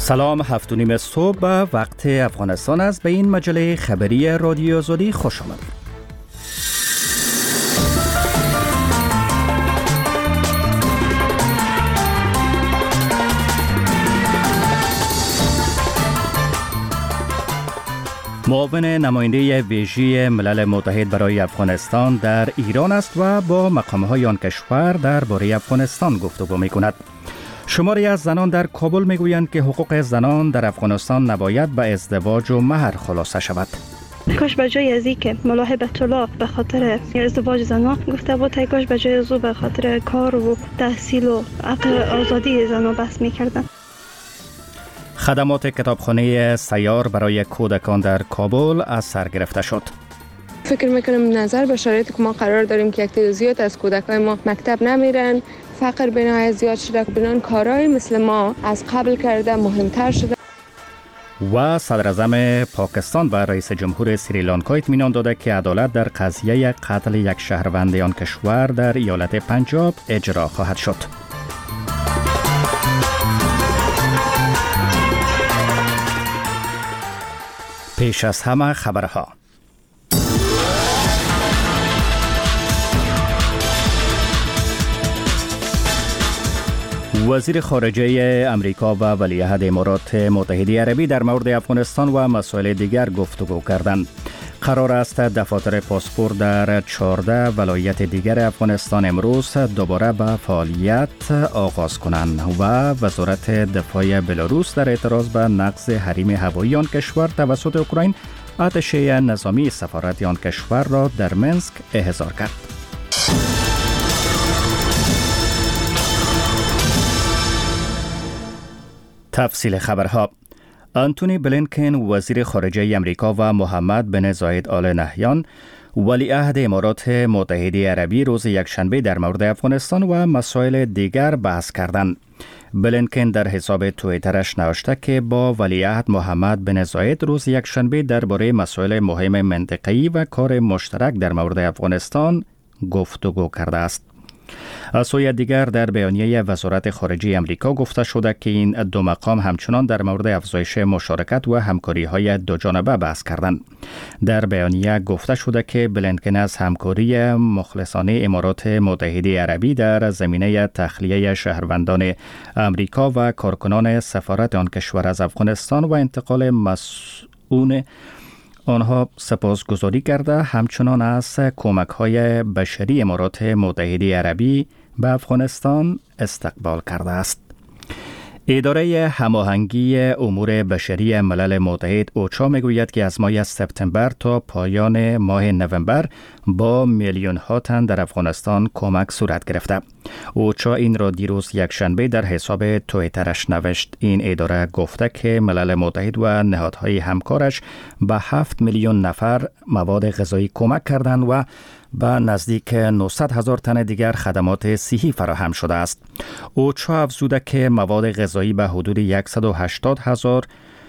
سلام، 7:30 صبح وقت افغانستان است. به این مجله خبری رادیو آزادی خوش آمدید. معاون نماینده ویژه ملل متحد برای افغانستان در ایران است و با مقام‌های آن کشور درباره افغانستان گفتگو می‌کند. شماری از زنان در کابل میگویند که حقوق زنان در افغانستان نباید به ازدواج و مهر خلاصه شود. کاش به جای از این که ملاه بیت الله به خاطر ازدواج زنان گفته بود، کاش به جای از او به خاطر کار و تحصیل و حق آزادی زنان بحث میکردن. خدمات کتابخانه سیار برای کودکان در کابل از سر گرفته شد. فکر میکنم نظر به شرایطی که ما قرار داریم که یک تعداد زیاد از کودکای ما مکتب نمیرن، فقر بنای زیاد شده، بنان کارهای مثل ما از قبل کرده مهمتر شده. و صدر اعظم پاکستان و رئیس جمهور سریلانکا اطمینان داده که عدالت در قضیه قتل یک شهروند آن کشور در ایالت پنجاب اجرا خواهد شد. پیش از همه خبرها. وزیر خارجه امریکا و ولیعهد امارات متحده عربی در مورد افغانستان و مسائل دیگر گفتگو کردند. قرار است دفاتر پاسپورت در 14 ولایت دیگر افغانستان امروز دوباره به فعالیت آغاز کنند و وزارت دفاع بلاروس در اعتراض به نقض حریم هوایی آن کشور توسط اوکراین اتشه نظامی سفارت آن کشور را در منسک احضار کرد. تفصیل خبرها. آنتونی بلینکن وزیر خارجه امریکا و محمد بن زاید آل نهیان ولیعهد امارات متحده عربی روز یکشنبه در مورد افغانستان و مسائل دیگر بحث کردند. بلینکن در حساب توییترش نوشته که با ولیعهد محمد بن زاید روز یکشنبه درباره مسائل مهم منطقه‌ای و کار مشترک در مورد افغانستان گفتگو کرده است. از سوی دیگر در بیانیه وزارت خارجه امریکا گفته شده که این دو مقام همچنان در مورد افزایش مشارکت و همکاری‌های دوجانبه بحث کردند. در بیانیه گفته شده که بلینکن از همکاری مخلصانه امارات متحده عربی در زمینه تخلیه شهروندان امریکا و کارکنان سفارت آن کشور از افغانستان و انتقال مسئول آنها سپاسگزاری کرده، همچنان از کمک‌های بشری امارات متحده عربی به افغانستان استقبال کرده است. اداره هماهنگی امور بشری ملل متحد اوچا میگوید که از ماه سپتامبر تا پایان ماه نوامبر با میلیون‌ها تن در افغانستان کمک صورت گرفته. اوچا این را دیروز یکشنبه در حساب توییترش نوشت. این اداره گفته که ملل متحد و نهادهای همکارش به 7 میلیون نفر مواد غذایی کمک کردند و به نزدیک 900,000 تن دیگر خدمات صحی فراهم شده است. اوچا افزوده که مواد غذایی به حدود 180,000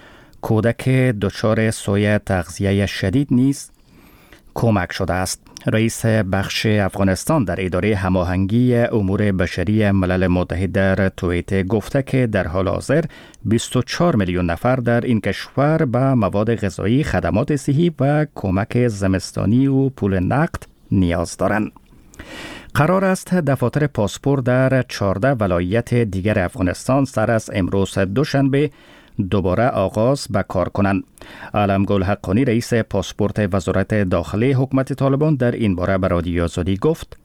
کودک دچار سوء تغذیه شدید نیز کمک شده است. رئیس بخش افغانستان در اداره هماهنگی امور بشری ملل متحد در توییت گفته که در حال حاضر 24 میلیون نفر در این کشور به مواد غذایی، خدمات صحی و کمک زمستانی و پول نقد نیاز دارند. قرار است دفاتر پاسپورت در 14 ولایت دیگر افغانستان سر از امروز دوشنبه دوباره آغاز به کار کنند. علمگل حقانی رئیس پاسپورت وزارت داخلی حکومت طالبان در این باره به رادیو آزادی گفت: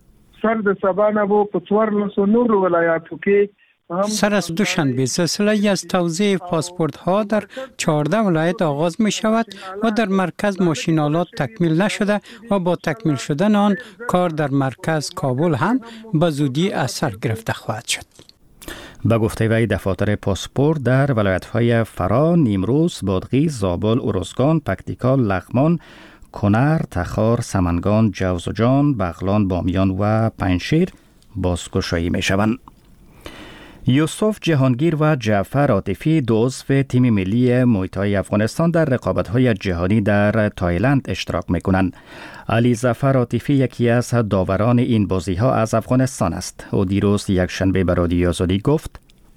سر از دوشنبه سلسله از توزیع پاسپورت ها در 14 ولایت آغاز می شود و در مرکز ماشینالات تکمیل نشده و با تکمیل شدن آن کار در مرکز کابل هم به زودی اثر گرفته خواهد شد. به گفته وی دفاتر پاسپورت در ولایت‌های فرا، نیمروز، بادغیس، زابل، ارزگان، پکتیکا، لغمان، کنر، تخار، سمنگان، جوزجان، بغلان، بامیان و پنجشیر بازگشایی می‌شوند. یوسف جهانگیر و جعفر عاطفی دو عضو تیم ملی موی افغانستان در رقابت‌های جهانی در تایلند اشتراک می‌کنند. علی ظفر عاطفی یکی از داوران این بازی‌ها از افغانستان است. او دیروز یکشنبه به رادیو آزادی گفت: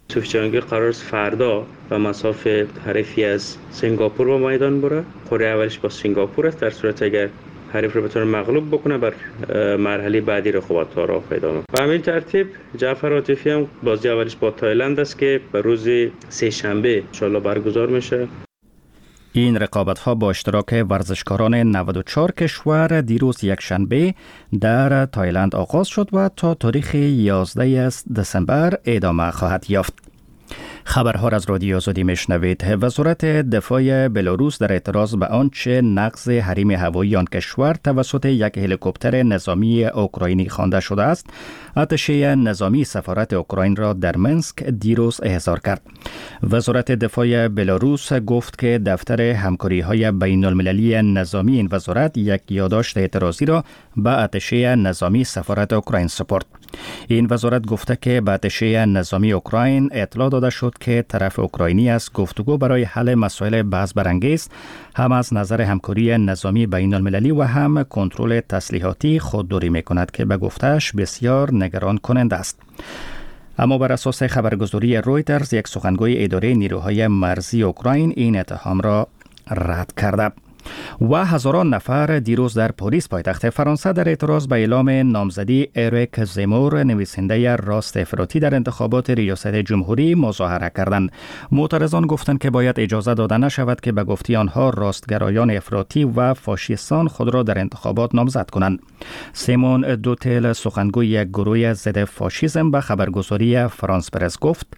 یوسف جهانگیر قرار است فردا به مسافه حریفی از سنگاپور با میدان بره. قرعه اولش با سنگاپور است. در صورت اگر حریف رو بتونه مغلوب بکنه بر مرحله بعدی رقابت‌ها راه پیدا می‌کنه. به همین ترتیب جعفر عاطفی هم بازی اولش با تایلند است که به روز سه‌شنبه ان شاءالله برگزار میشه. این رقابت‌ها با اشتراک ورزشکاران 94 کشور دیروز یکشنبه در تایلند آغاز شد و تا تاریخ 11 دسامبر ادامه خواهد یافت. خبرها را از رادیو آزادی میشنوید. وزارت دفاع بلاروس در اعتراض به آنچه نقض حریم هوایی آن کشور توسط یک هلیکوپتر نظامی اوکراینی خوانده شده است، اتشه نظامی سفارت اوکراین را در منسک دیروز احضار کرد. وزارت دفاع بلاروس گفت که دفتر همکاری‌های بین‌المللی نظامی این وزارت یک یادداشت اعتراضی را به اتشه نظامی سفارت اوکراین سپرد. این وزارت گفته که به اتشه نظامی اوکراین اطلاع داده شد که طرف اوکراینی از گفتگو برای حل مسائل بحث برانگیز هم از نظر همکاری نظامی بین المللی و هم کنترل تسلیحاتی خودداری می‌کند که به گفته‌اش بسیار نگران کننده است. اما بر اساس خبرگزاری رویترز یک سخنگوی اداره نیروهای مرزی اوکراین این اتهام را رد کرده. و هزاران نفر دیروز در پاریس پایتخت فرانسه در اعتراض به اعلام نامزدی اریک زمور نویسنده راست افراطی در انتخابات ریاست جمهوری مظاهره کردند. معترضان گفتند که باید اجازه داده نشود که به گفته آنها راستگرایان افراطی و فاشیستان خود را در انتخابات نامزد کنند. سیمون دوتل سخنگوی یک گروه ضد فاشیسم به خبرگزاری فرانس پرس گفت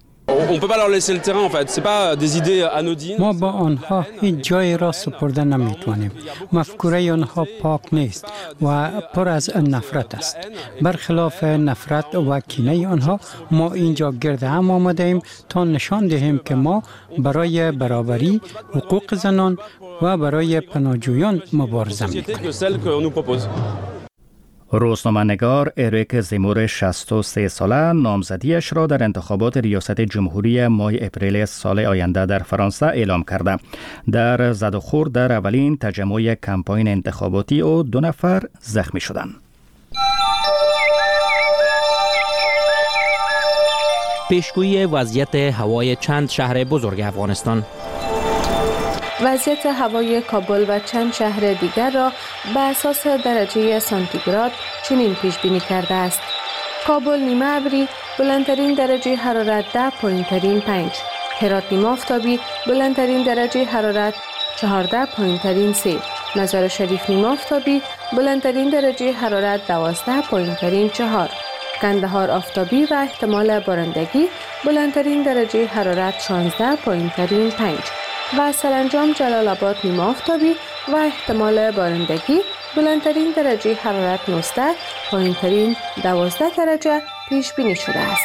ما با آنها هیچ جای را سپرده نمیتوانیم. مفکوره آنها پاک نیست و پر از نفرت است. برخلاف نفرت و کینه آنها ما اینجا گرد هم آمده ایم تا نشان دهیم که ما برای برابری، حقوق زنان و برای پناهجویان مبارزه میکنیم. روزنامه‌نگار اریک زمور 63 ساله نامزدیش را در انتخابات ریاست جمهوری ماه اپریل سال آینده در فرانسه اعلام کرده. در زد و خورد در اولین تجمع کمپاین انتخاباتی او 2 نفر زخمی شدند. پیشگویی وضعیت هوای چند شهر بزرگ افغانستان. وضعیت هوای کابل و چند شهر دیگر را به اساس درجه سانتیگراد چنین پیش بینی کرده است. کابل نیمه ابری، بلندترین درجه حرارت 10، پایین‌ترین 5. هرات نیمه آفتابی، بلندترین درجه حرارت 14، پایین‌ترین 3. مزار شریف نیمه آفتابی، بلندترین درجه حرارت 12، پایین‌ترین 4. قندهار آفتابی و احتمال بارندگی، بلندترین درجه حرارت 16، پایین‌ترین 5. و سرانجام جلال آباد نیمه آفتابی و احتمال بارندگی، بلندترین درجه حرارت 19، پایین‌ترین 12 درجه پیش بینی شده است.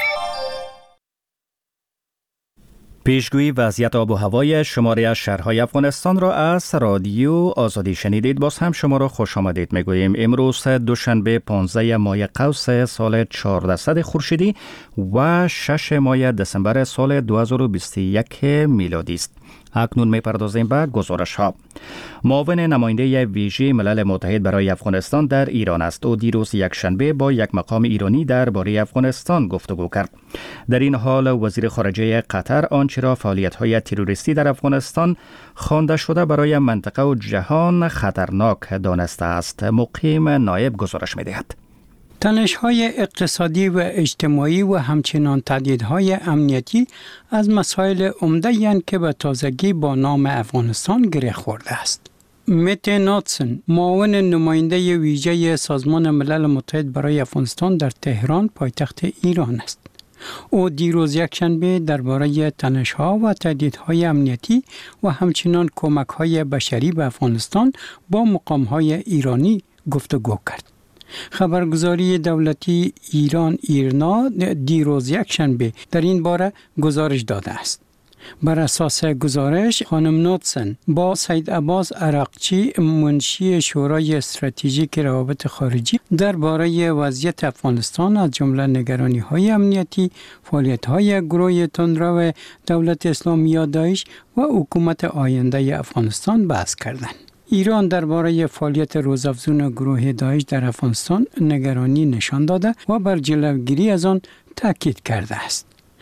پیشگویی وضعیت آب و هوای شماره از شهرهای افغانستان را از رادیو آزادی شنیدید. باز هم شما را خوش آمدید میگوییم. امروز دوشنبه 15 ماه قوس سال 1400 خورشیدی و 6 ماه دسامبر سال 2021 میلادی است. اکنون میپردازیم به گزارش ها. معاون نماینده ویژه ملل متحد برای افغانستان در ایران است. او دیروز یکشنبه با یک مقام ایرانی درباره افغانستان گفتگو کرد. در این حال وزیر خارجه قطر آنچه را فعالیت‌های تروریستی در افغانستان خوانده شده برای منطقه و جهان خطرناک دانسته است. مقیم نایب گزارش می‌دهد. تنش‌های اقتصادی و اجتماعی و همچنان تهدیدهای امنیتی از مسائل عمده‌اند که به تازگی با نام افغانستان گره خورده است. مت ناتسن، معاون نماینده ویژه سازمان ملل متحد برای افغانستان در تهران پایتخت ایران است. او دیروز یکشنبه درباره تنش‌ها و تهدیدهای امنیتی و همچنان کمک‌های بشری به افغانستان با مقام‌های ایرانی گفتگو کرد. خبرگزاری دولتی ایران ایرنا دیروز یکشنبه در این باره گزارش داده است. بر اساس گزارش خانم نوتسن با سید عباس عراقچی منشی شورای استراتژیک روابط خارجی درباره وضعیت افغانستان از جمله نگرانی‌های امنیتی، فعالیت‌های گروه تندرو دولت اسلامی یا داعش و حکومت آینده افغانستان بحث کردند. ایران درباره فعالیت روزافزون گروه داعش در افغانستان نگرانی نشان داده و بر جلوگیری از آن تاکید کرده است.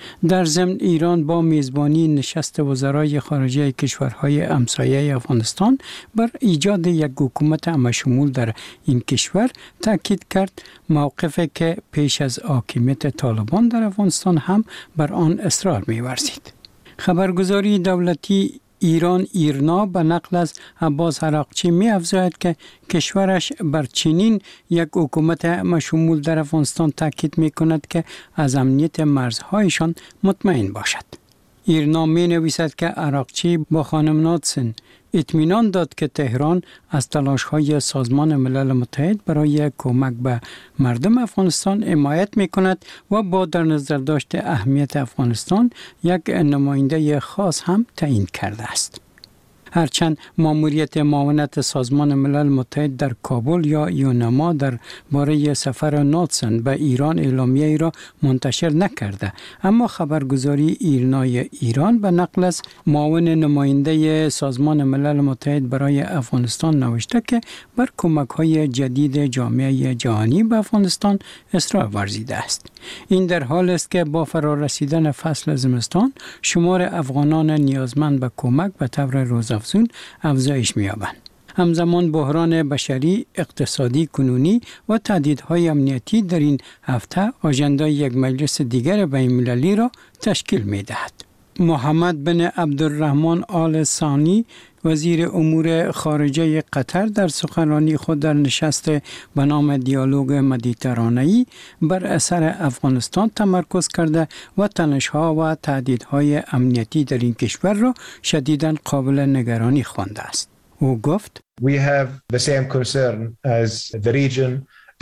در ضمن ایران با میزبانی نشست وزرای خارجه کشورهای همسایه افغانستان بر ایجاد یک حکومت همشمول در این کشور تاکید کرد، موقفی که پیش از حاکمیت طالبان در افغانستان هم بر آن اصرار می‌ورزید. خبرگزاری دولتی ایران ایرنا به نقل از عباس عراقچی می افزاید که کشورش بر چنین یک حکومت مشمول در افغانستان تاکید می کند که از امنیت مرزهایشان مطمئن باشد. ایرنا می نویسد که عراقچی با خانم ناتسن اطمینان داد که تهران از تلاش‌های سازمان ملل متحد برای کمک به مردم افغانستان حمایت می‌کند و با در نظر داشت اهمیت افغانستان یک نماینده خاص هم تعیین کرده است. هرچند ماموریت معاونت سازمان ملل متحد در کابل یا یونما در باره سفر ناتسن به ایران اعلامیه‌ای را منتشر نکرده، اما خبرگزاری ایرنای ایران به نقل از معاون نماینده سازمان ملل متحد برای افغانستان نوشته که بر کمک‌های جدید جامعه جهانی به افغانستان اصرار ورزیده است. این در حال است که با فرارسیدن فصل زمستان شمار افغانان نیازمند به کمک به طور روزافزون افزایش می‌یابند. همزمان بحران بشری، اقتصادی کنونی و تهدیدهای امنیتی در این هفته آژندای یک مجلس دیگر بین‌المللی را تشکیل می‌دهد. محمد بن عبدالرحمن آل ثانی وزیر امور خارجه قطر در سخنرانی خود در نشست به نام دیالوگ مدیترانه‌ای بر اثر افغانستان تمرکز کرده و تنش‌ها و تهدیدهای امنیتی در این کشور را شدیداً قابل نگرانی خوانده است. او گفت: We have the same concern as the region.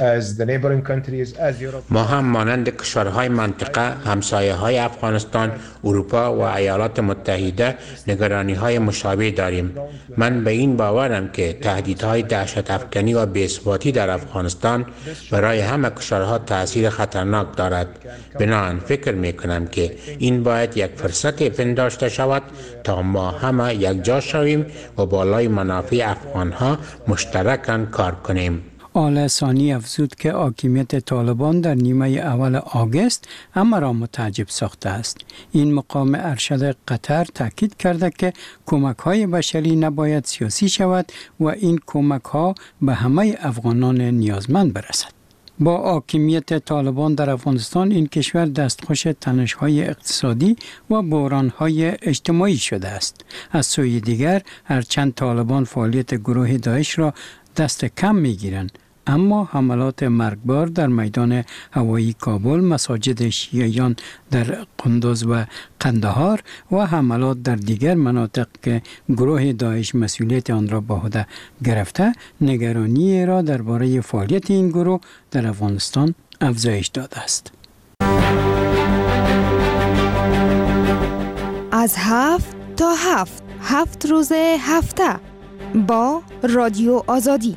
ما هم مانند کشورهای منطقه، همسایه‌های افغانستان، اروپا و ایالات متحده نگرانی‌های مشابه داریم. من به این باورم که تهدیدهای دهشت افکنی و بی‌ثباتی در افغانستان برای همه کشورها تأثیر خطرناک دارد. بنابراین فکر می‌کنم که این باید یک فرصت پنداشته شود تا ما همه یک جا شویم و بالای منافع افغان‌ها مشترکاً کار کنیم. آل ثانی افزود که حاکمیت طالبان در نیمه اول آگوست همه را متعجب ساخته است. این مقام ارشد قطر تاکید کرده که کمک‌های بشری نباید سیاسی شود و این کمک‌ها به همه افغانان نیازمند برسد. با حاکمیت طالبان در افغانستان این کشور دستخوش تنش‌های اقتصادی و بحران‌های اجتماعی شده است. از سوی دیگر هرچند طالبان فعالیت گروه داعش را دست کم می‌گیرند، اما حملات مرگبار در میدان هوایی کابل، مساجد شیعیان در قندوز و قندهار و حملات در دیگر مناطق که گروه داعش مسئولیت آن را به عهده گرفته، نگرانی را درباره فعالیت این گروه در افغانستان افزایش داده است. از 7 تا 7 روز هفته با رادیو آزادی.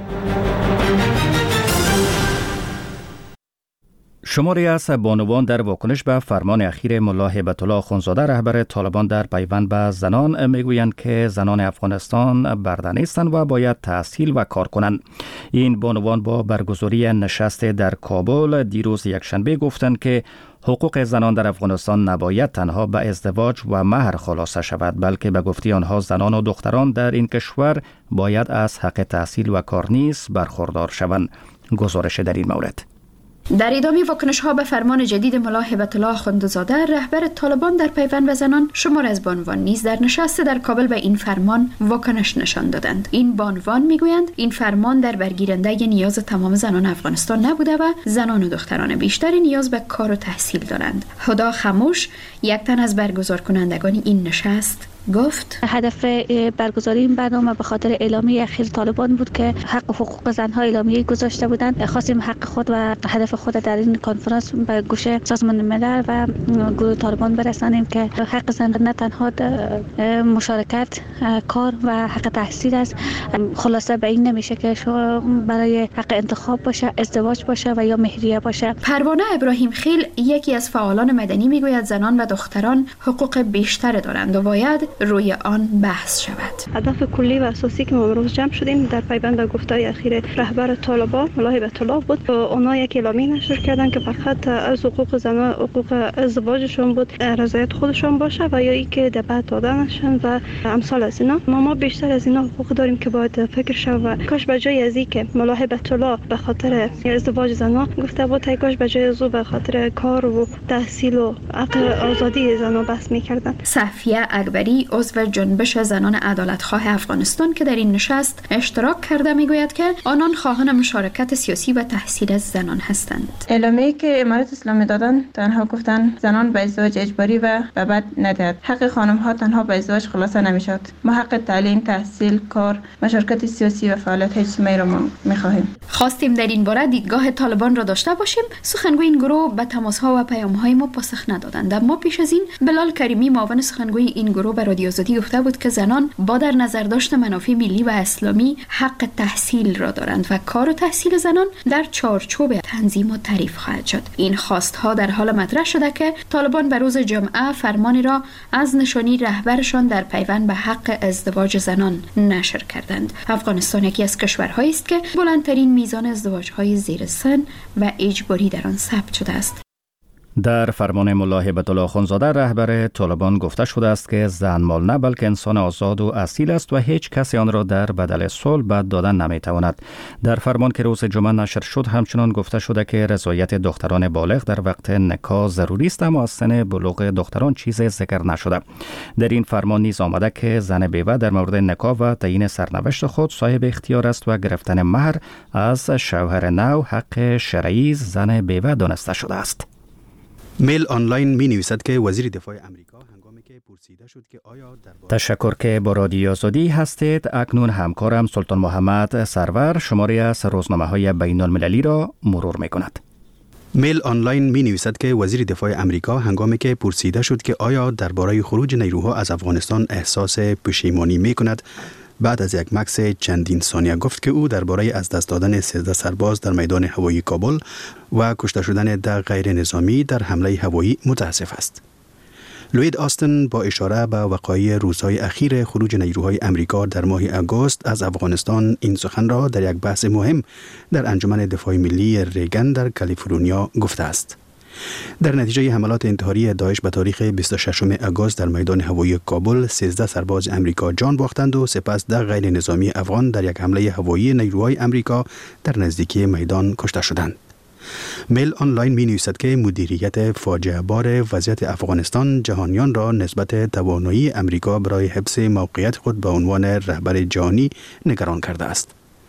شماری از بانوان در واکنش به فرمان اخیر ملا هیبت الله اخوندزاده رهبر طالبان در پیوند به زنان میگویند که زنان افغانستان برده نیستند و باید تحصیل و کار کنند. این بانوان با برگزاری نشست در کابل دیروز یکشنبه گفتند که حقوق زنان در افغانستان نباید تنها به ازدواج و مهر خلاصه شود، بلکه به گفته آنها زنان و دختران در این کشور باید از حق تحصیل و کار نیز برخوردار شوند. گزارش در این مورد. در ادامه واکنش‌ها به فرمان جدید ملا هیبت الله اخوندزاده رهبر طالبان در پیوند به زنان، شمار از بانوان نیز در نشست در کابل به این فرمان واکنش نشان دادند. این بانوان میگویند این فرمان در برگیرنده نیاز تمام زنان افغانستان نبوده و زنان و دختران بیشتری نیاز به کار و تحصیل دارند. هدا خموش، یک تن از برگزار کنندگان این نشست، گفت هدف برگزاری این برنامه به خاطر اعلامیه اخیر طالبان بود که حق و حقوق زنها اعلامیه گذاشته بودند. خواستیم حق خود و هدف خود در این کنفرانس به گوش سازمان ملل و گروه طالبان برسانیم که حق زن نه تنها مشارکت، کار و حق تحصیل است. خلاصه به این نمیشه که برای حق انتخاب باشه، ازدواج باشه و یا مهریه باشه. پروانه ابراهیم خیل، یکی از فعالان مدنی، میگوید زنان و دختران حقوق بیشتر دارند و باید روی آن بحث شود. هدف کلی و اساسی که ما امروز جمع شدیم در پیوند به گفته‌های اخیر رهبر طالبان ملا هیبت الله بود. اونا یک اعلامیه نشر کردن که فقط از حقوق زنان، حقوق ازدواجشون بود رضایت خودشون باشه و یا اینکه دعوت دادنشون و امثال از اینا. ما بیشتر از اینا حقوق داریم که باید فکر شه و کاش به جای از اینکه ملا هیبت الله به خاطر ازدواج زنان گفته بود، کاش به جای از به خاطر کار و تحصیل و حق آزادی زنان بحث می‌کردن. صفیه اکبری عضو جنبش زنان عدالتخواه افغانستان که در این نشست اشتراک کرده میگوید که آنان خواهان مشارکت سیاسی و تحصیل زنان هستند. اعلامیه‌ای که امارات اسلامی دادن تنها گفتن زنان به ازدواج اجباری و بعد ندهد. حق خانم‌ها تنها به ازدواج خلاصه نمیشد. ما حق تعلیم، تحصیل، کار، مشارکت سیاسی و فعالیت اجتماعی را می‌خواهیم. خواستیم در این باره دیدگاه طالبان را داشته باشیم. سخنگوی این گروه به تماس‌ها و پیام‌های ما پاسخ ندادند. اما پیش از این بلال کریمی معاون سخنگوی این گروه به رادیو آزادی گفته بود که زنان با در نظر داشت منافع ملی و اسلامی حق تحصیل را دارند و کار و تحصیل زنان در چارچوب تنظیم و تعریف خواهد شد. این خواستها در حال مطرح شده که طالبان به روز جمعه فرمانی را از نشانی رهبرشان در پیوند به حق ازدواج زنان نشر کردند. افغانستان یکی از کشورهایی است که بلندترین میزان ازدواج‌های زیر سن و اجباری در آن ثبت شده است. در فرمان ملا هیبت الله خانزاده رهبر طالبان گفته شده است که زن مال نه بلکه انسان آزاد و اصیل است و هیچ کسی آن را در بدل صلح بد دادن نمیتواند. در فرمان که روز جمعه نشر شد همچنان گفته شده که رضایت دختران بالغ در وقت نکاح ضروری است، اما از سن بلوغ دختران چیزی ذکر نشده. در این فرمان نیز آمده که زن بیوه در مورد نکاح و تعیین سرنوشت خود صاحب اختیار است و گرفتن مهر از شوهر نو حق شرعی زن بیوه دانسته شده است. میل آنلاین می نویسد که وزیر دفاع امریکا هنگامی که پرسیده شد که آیا تشکر که با رادیو آزادی هستید. اکنون همکارم سلطان محمد سرور شماری از روزنامه‌های بین المللی را مرور می کند. میل آنلاین می نویسد که وزیر دفاع امریکا هنگامی که پرسیده شد که آیا درباره خروج نیروها از افغانستان احساس پشیمانی می کند، بعد از یک مکث چندین ثانیه گفت که او درباره از دست دادن 13 سرباز در میدان هوایی کابل و کشته شدن 10 غیر نظامی در حمله هوایی متاسف است. لوید آستن با اشاره به وقایع روزهای اخیر خروج نیروهای امریکا در ماه آگوست از افغانستان این سخن را در یک بحث مهم در انجمن دفاع ملی ریگن در کالیفرنیا گفته است. در نتیجه حملات انتحاری داعش به تاریخ 26 آگوست در میدان هوایی کابل 13 سرباز امریکا جان باختند و سپس 10 غیر نظامی افغان در یک حمله هوایی نیروهای امریکا در نزدیکی میدان کشته شدند. میل آنلاین می نویسد که مدیریت فاجعه بار وضعیت افغانستان جهانیان را نسبت توانایی امریکا برای حفظ موقعیت خود به عنوان رهبر جهانی نگران کرده است.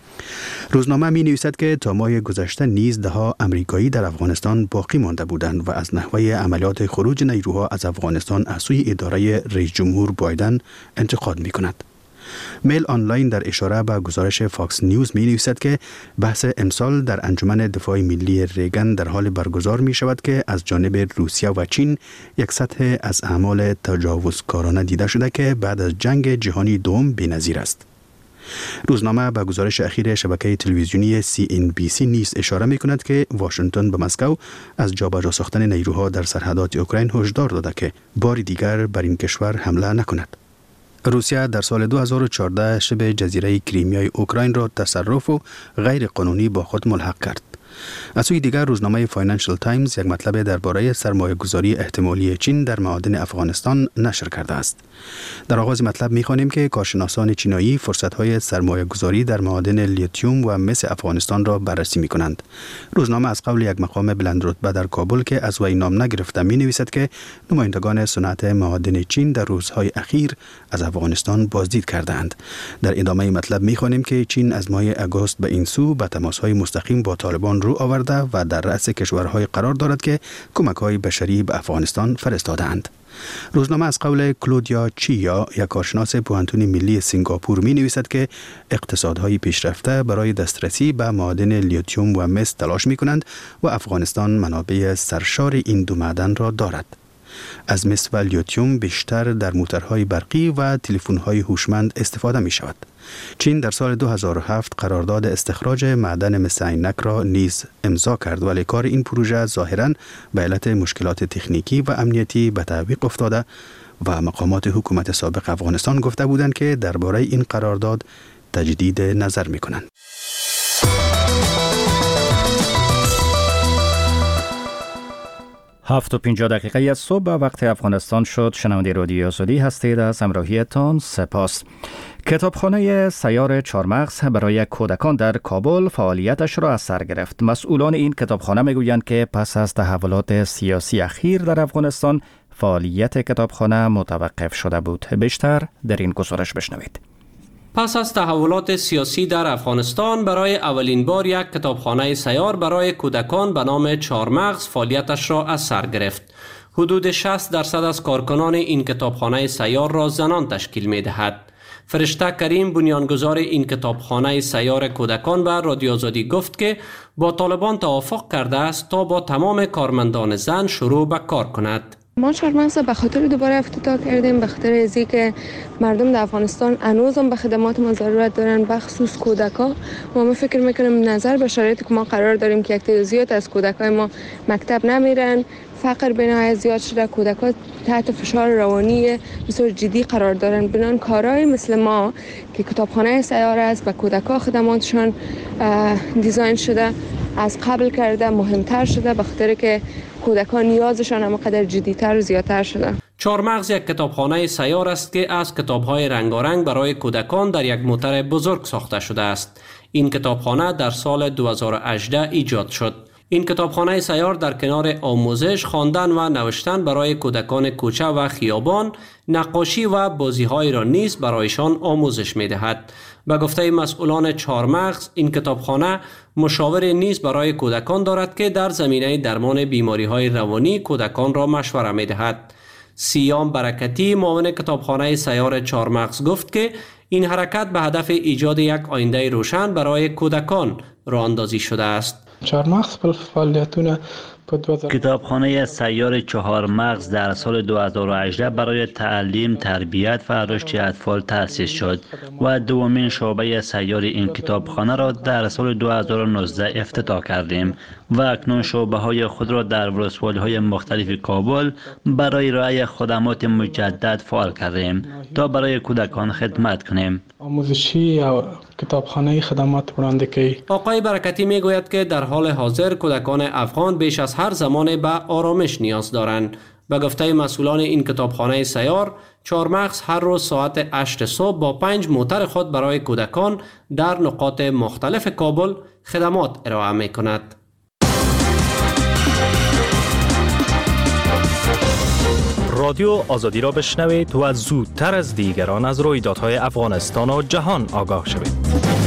روزنامه می نویسد که تا ماه گذشته نیز دهها امریکایی در افغانستان باقی مانده بودند و از نحوه عملیات خروج نیروها از افغانستان از سوی اداره رئیس جمهور بایدن انتقاد می کند. میل آنلاین در اشاره به گزارش فاکس نیوز می نویسد که بحث امسال در انجمن دفاع ملی ریگن در حال برگزار می شود که از جانب روسیه و چین یک سطح از اعمال تجاوزکارانه دیده شده که بعد از جنگ جهانی دوم بی‌نظیر است. روزنامه به گزارش اخیر شبکه تلویزیونی CNBC نیز اشاره می کند که واشنگتن به مسکو از جابجا ساختن نیروها در سرحدات اوکراین هشدار داده که بار دیگر بر این کشور حمله نکند. روسیه در سال 2014 شبه جزیره کریمیای اوکراین را تصرف و غیر قانونی با خود ملحق کرد. از سوی دیگر روزنامه فاینانشل تایمز یک مطلب درباره سرمایه‌گذاری احتمالی چین در معادن افغانستان نشر کرده است. در آغاز مطلب می‌خوانیم که کارشناسان چینایی فرصت‌های سرمایه‌گذاری در معادن لیتیوم و مس افغانستان را بررسی می‌کنند. روزنامه از قول یک مقام بلندرتبه در کابل که از وی نام نگرفته می‌نویسد که نمایندگان صنعت معادن چین در روزهای اخیر از افغانستان بازدید کردند. در ادامه مطلب می‌خوانیم که چین از ماه آگوست به این سو به تماس‌های مستقیم با طالبان رو آورده و در رأس کشورهای قرار دارد که کمک‌های بشری به افغانستان فرستاده‌اند. روزنامه از قول کلودیا چیا، یک کارشناس پوهنتون ملی سنگاپور می نویسد که اقتصادهای پیشرفته برای دسترسی به معادن لیتیوم و مس تلاش می کنند و افغانستان منابع سرشار این دو معدن را دارد. از مس و لیتیوم بیشتر در موتورهای برقی و تلفن‌های هوشمند استفاده می شود. چین در سال 2007 قرارداد استخراج معدن مس عینک را نیز امضا کرد، ولی کار این پروژه ظاهراً به علت مشکلات تکنیکی و امنیتی به تعویق افتاده و مقامات حکومت سابق افغانستان گفته بودند که درباره این قرارداد تجدید نظر می‌کنند. هفت و 50 دقیقه از صبح وقت افغانستان شد. شنونده رادیو آزادی هستید. از همراهیتان سپاس. کتابخانه سیار چهارمغز برای کودکان در کابل فعالیتش را از سر گرفت. مسئولان این کتابخانه میگویند که پس از تحولات سیاسی اخیر در افغانستان فعالیت کتابخانه متوقف شده بود. بیشتر در این گزارش بشنوید. پس از تحولات سیاسی در افغانستان برای اولین بار یک کتابخانه سیار برای کودکان به نام چهارمغز فعالیتش را از سر گرفت. حدود 60% از کارکنان این کتابخانه سیار را زنان تشکیل می دهد. فرشته کریم بنیانگذار این کتابخانه سیار کودکان به رادیو آزادی گفت که با طالبان توافق کرده است تا با تمام کارمندان زن شروع به کار کند. ما چهارمغز به خاطر دوباره افتتاح کردیم، به خاطر ازی که مردم در افغانستان هنوزم به خدمات ما ضرورت دارن، به خصوص کودکا. ما فکر میکنیم نظر به شرایطی که ما قرار داریم که یک تعداد زیاد از کودکای ما مکتب نمیرن، فقر بنای زیاد شده، کودکا تحت فشار روانی بسیار جدی قرار دارن. بنان کارهای مثل ما که کتابخانه سیار است و کودکا خدماتشان دیزاین شده از قبل کرده مهمتر شده، به خاطر که کودکان نیازشان هم قدر جدیتر و زیادتر شده. چهارمغز یک کتابخانه سیار است که از کتاب‌های رنگارنگ برای کودکان در یک موتر بزرگ ساخته شده است. این کتابخانه در سال 2018 ایجاد شد. این کتابخانه سیار در کنار آموزش، خواندن و نوشتن برای کودکان کوچه و خیابان، نقاشی و بازی‌های را نیز برایشان آموزش می‌دهد. به گفته مسئولان چهارمغز، این کتابخانه مشاور نیز برای کودکان دارد که در زمینه درمان بیماری‌های روانی کودکان را مشوره می‌دهد. سیام برکتی معاون کتابخانه سیار چهارمغز گفت که این حرکت به هدف ایجاد یک آینده روشن برای کودکان راه اندازی شده است. چهارمغز فعالیتونه کتابخانه سیار چهارمغز در سال 2018 برای تعلیم، تربیت و رشد اطفال تأسیس شد و دومین شعبه سیار این کتابخانه را در سال 2019 افتتاح کردیم و اکنون شعبه های خود را در ولسوالی های مختلف کابل برای ارائه خدمات مجدد فعال کردیم تا برای کودکان خدمت کنیم. آموزشی یا کتابخانه خدمات برندگی. آقای برکتی میگوید که در حال حاضر کودکان افغان بیش از هر زمان به آرامش نیاز دارند. به گفته مسئولان این کتابخانه سیار، چهارمغز هر روز ساعت 8 صبح با 5 موتر خود برای کودکان در نقاط مختلف کابل خدمات ارائه می کند. رادیو آزادی را بشنوید و زودتر از دیگران از رویدادهای افغانستان و جهان آگاه شوید.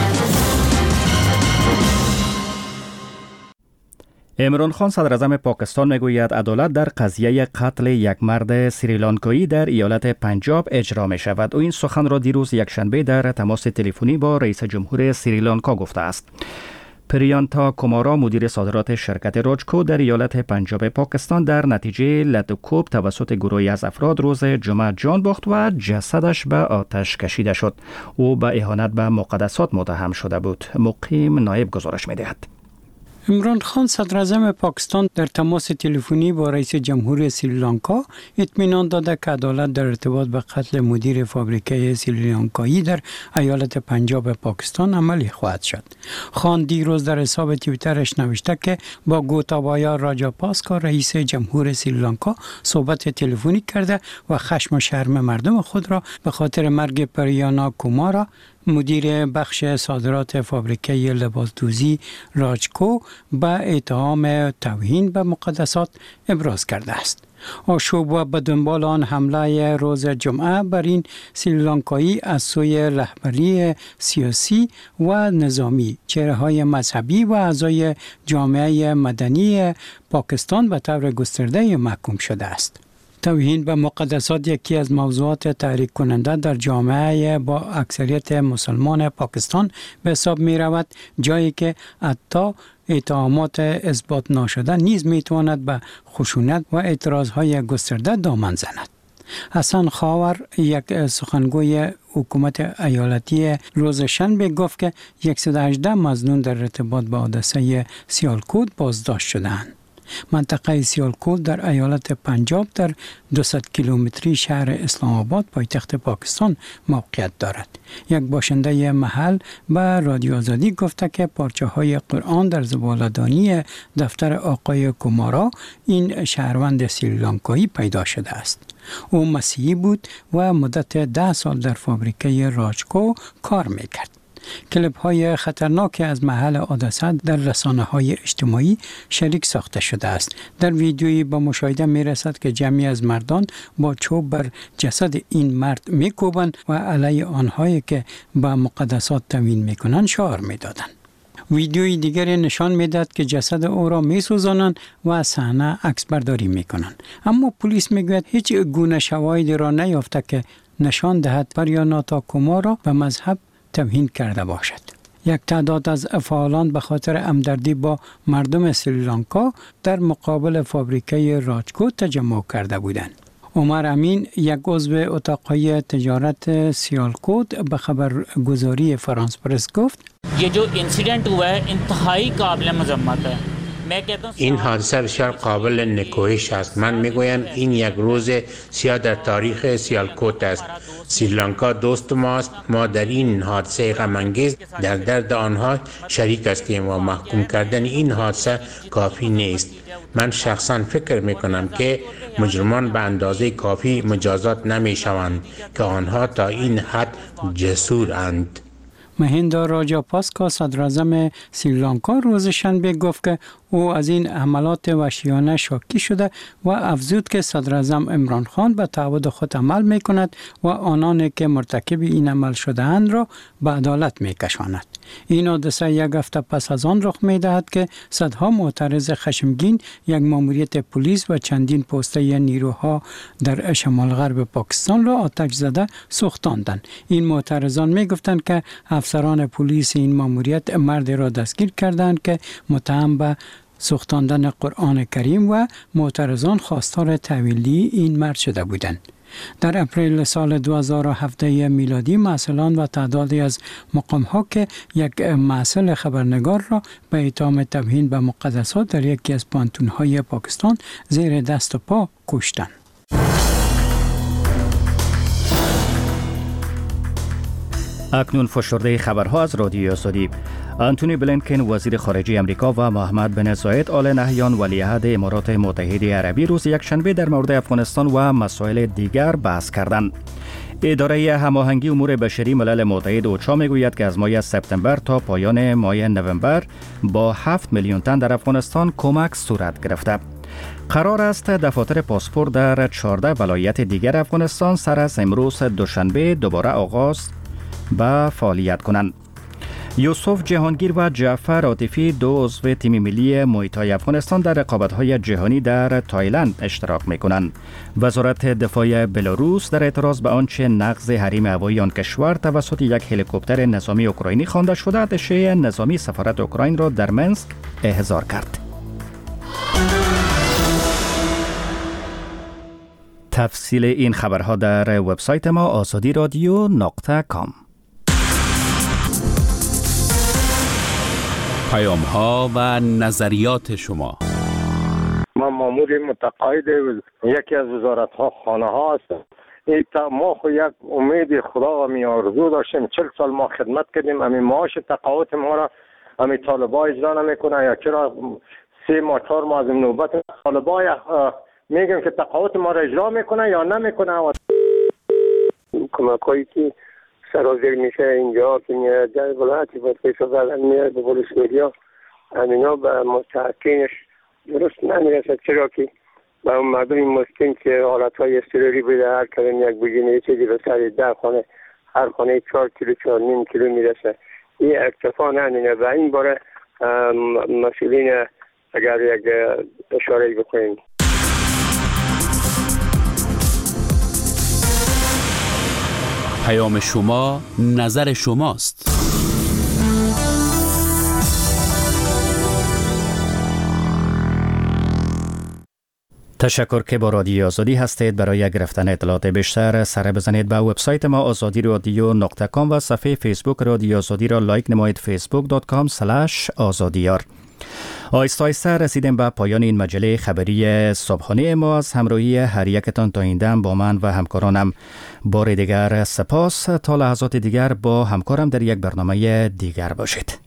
عمران خان صدر اعظم پاکستان میگوید عدالت در قضیه قتل یک مرد سریلانکایی در ایالت پنجاب اجرا می شود. او این سخن را دیروز یکشنبه در تماس تلفنی با رئیس جمهور سریلانکا گفته است. پریانتا کومارا مدیر صادرات شرکت راجکو در ایالت پنجاب پاکستان در نتیجه لطوکوب توسط گروهی از افراد روز جمعه جان باخت و جسدش به آتش کشیده شد. او به اهانت به مقدسات متهم شده بود. مقیم نایب گزارش می‌دهد. عمران خان صدر اعظم پاکستان در تماس تلفنی با رئیس جمهور سریلانکا اطمینان داده که عدالت در ارتباط به قتل مدیر فابریکه سریلانکایی در ایالت پنجاب پاکستان عملی خواهد شد. خان دیروز در حساب توییترش نوشته که با گوتابایا راجاپاسکا رئیس جمهور سریلانکا صحبت تلفنی کرده و خشم و شرم مردم خود را به خاطر مرگ پریانا کومارا مدیر بخش صادرات فابریکه لباسدوزی راجکو به اتهام توهین به مقدسات ابراز کرده است. آشوب و به دنبال آن حمله روز جمعه بر این سریلانکایی از سوی رهبری سیاسی و نظامی، چهره‌های مذهبی و اعضای جامعه مدنی پاکستان به طور گسترده محکوم شده است. توهین به مقدسات یکی از موضوعات تحریک کننده در جامعه با اکثریت مسلمان پاکستان به حساب می رود، جایی که حتی اتهامات اثبات ناشده نیز می تواند به خشونت و اعتراضهای گسترده دامن زند. حسن خاور، یک سخنگوی حکومت ایالتی، روز شنبه گفت که 118 مظنون در ارتباط با حادثه سیالکوت بازداشت شدند. منطقه سیالکوت در ایالت پنجاب در 200 کیلومتری شهر اسلام آباد پایتخت پاکستان موقعیت دارد. یک باشنده محل به رادیو آزادی گفته که پارچه های قرآن در زباله‌دانی دفتر آقای کومارا، این شهروند سریلانکایی، پیدا شده است. او مسیحی بود و مدت 10 سال در فابریکه راجکو کار میکرد. کلیپ های خطرناک از محل حادثه در رسانه های اجتماعی شریک ساخته شده است. در ویدیویی به مشاهده می رسد که جمعی از مردان با چوب بر جسد این مرد می کوبند و علیه آنهایی که به مقدسات توهین می کنند شعار می دادند. ویدیوی دیگری نشان میداد که جسد او را می سوزانند و از صحنه عکس برداری می کنند. اما پلیس می گوید هیچ گونه شواهدی را نیافته که نشان دهد پریاناتا کومارا به مذهب توهین کرده باشد. یک تعداد از فعالان به خاطر همدردی با مردم سریلانکا در مقابل فابریکه راجکو تجمع کرده بودند. عمر امین، یک عضو اتاقهای تجارت سیالکوت، به خبرگزاری فرانس پرس گفت: ये जो इंसिडेंट हुआ है इंतहाई काबिल मजम्मत है. این حادثه بسیار قابل نکوهش است. من میگویم این یک روز سیاه در تاریخ سیالکوت است. سریلانکا دوست ماست. ما در این حادثه غم انگیز در درد آنها شریک هستیم و محکوم کردن این حادثه کافی نیست. من شخصا فکر میکنم که مجرمان به اندازه کافی مجازات نمیشوند که آنها تا این حد جسورند. مهیندا راجاپاسکا، صدراعظم سریلانکا، روز شنبه گفت که او از این حملات وحشیانه شاکی شده و افزود که صدراعظم عمران خان به تعهد خود عمل می کند و آنانی که مرتکب این عمل شده‌اند را به عدالت می کشاند. این حادثه یک هفته پس از آن رخ می دهد که صدها معترض خشمگین یک ماموریت پلیس و چندین پسته نیروها در شمال غرب پاکستان را آتش زده سوختاندند. این معترضان می گفتند که افسران پلیس این ماموریت مرد را دستگیر کردند که متهم به سوختاندن قرآن کریم و معترضان خواستار تحویلی این مرد شده بودند. در اپریل سال 2017 میلادی مسئولان و تعدادی از مقام‌ها که یک مسئول خبرنگار را به اتهام توهین به مقدسات در یکی از پانتون‌های پاکستان زیر دست و پا کشتند. اکنون فشرده خبرها از رادیو آزادی. آنتونی بلینکن وزیر خارجه امریکا و محمد بن زاید آل نهیان ولیعهد امارات متحده عربی روز یکشنبه در مورد افغانستان و مسائل دیگر بحث کردند. اداره هماهنگی امور بشری ملل متحد اوچا میگوید که از ماه سپتامبر تا پایان ماه نوامبر با 7 میلیون تن در افغانستان کمک صورت گرفته. قرار است دفاتر پاسپورت در 14 ولایت دیگر افغانستان سر از امروز دوشنبه دوباره آغاز به فعالیت کنند. یوسف جهانگیر و جعفر عاطفی، دو عضو تیم ملی مویتای افغانستان، در رقابت‌های جهانی در تایلند اشتراک می‌کنند. وزارت دفاع بلاروس در اعتراض به آنچه نقض حریم هوایی آن کشور توسط یک هلیکوپتر نظامی اوکراینی خوانده شده، اتشه نظامی سفارت اوکراین را در منسک احضار کرد. تفصیل این خبرها در وبسایت ما azadiradyo.com. پیام‌ها و نظریات شما. من مامور متقاعد یکی از وزارت‌ها خانه‌ها هستم. ما خو یک امید خدا و می آرزو داشتیم. 40 سال ما خدمت کردیم. همین معاش تقاعد ما را همین طالبا اجرا نمیکنه، یا چرا 3 ماه 4 ماه از نوبت طالبا میگن که تقاعد ما را اجرا میکنه یا نمیکنه. کمکایی که سرازیر میشه اینجا که میاد در ولایتی باید پیسا بلند میاد به پلیس میدیا همینا به مستحقینش درست نمیرسد، چرا که به اون مردم مسکین که حالتهای اضطراری بوده هر کلم یک بگینه چیزی به سر 10 خانه، هر خانه 4 کیلو 4.5 کیلو میرسه. این اکتفا نمینه و این باره مسئولین اگر یک اشاره بکنیم. پیام شما نظر شماست. تشکر که با رادیو آزادی هستید. برای گرفتن اطلاعات بیشتر سر بزنید به وبسایت ما azadiradyo.com و صفحه فیسبوک رادیو آزادی را لایک نمایید، facebook.com/azadiyar. آیسته آیسته رسیدیم به پایان این مجله خبری صبحانه ما. از همراهی هر یکتان تا این دم با من و همکارانم بار دیگر سپاس. تا لحظات دیگر با همکارم در یک برنامه دیگر باشید.